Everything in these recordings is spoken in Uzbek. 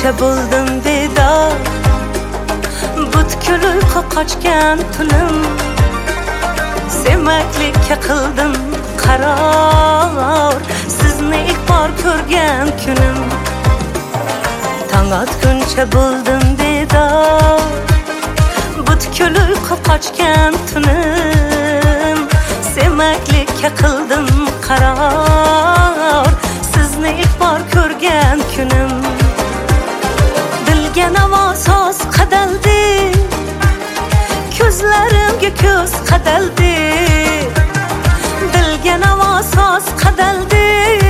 atguncha bo'ldim bedor, butkul uyqu qochgan tunim, sevmaklikka qildim qaror, sizni ilk bor ko'rgan kunim. Tong atguncha bo'ldim bedor, butkul uyqu qochgan tunim, sevmaklikka qildim qaror, sizni ilk bor ko'rgan kunim. Dilga navo so'z qadaldi, ko'zlarimga ko'z qadaldi. Dilga navo so'z qadaldi,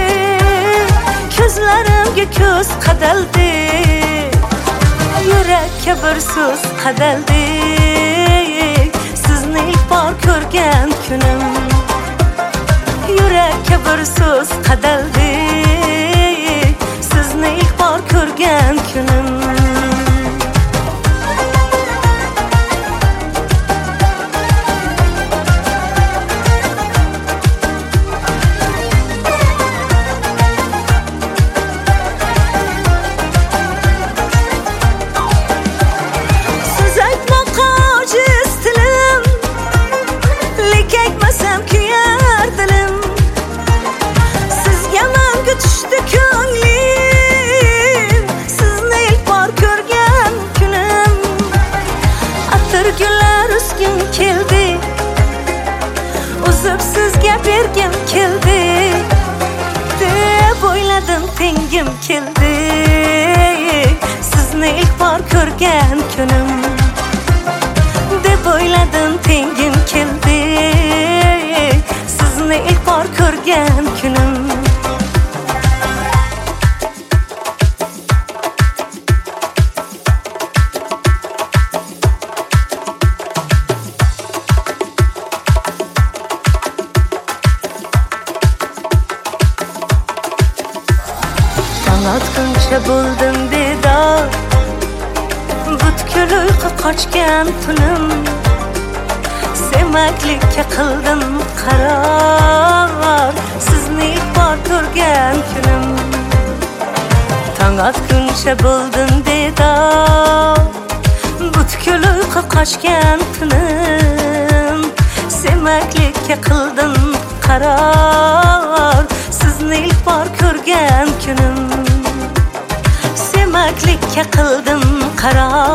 ko'zlarimga ko'z qadaldi. Yurakka bir so'z qadaldi, sizni ilk bor ko'rgan kunim. Yurakka bir so'z qadaldi, sizni ilk bor ko'rgan kunim. Keldi, uzib sizga bergim keldi, deb o'yladim tengim keldi, sizni ilk bor ko'rgan kunim. Deb o'yladim tengim keldi, sizni ilk bor ko'rgan kunim. Atguncha bo'ldim bedor, butkul uyqu qochgan tunim, sevmaklikka qildim qaror, sizni ilk bor ko'rgan kunim. Tong atguncha bo'ldim bedor, butkul uyqu qochgan tunim, sevmaklikka qildim qaror, sizni ilk bor ko'rgan kunim. Sevmaklikka qildim qaror,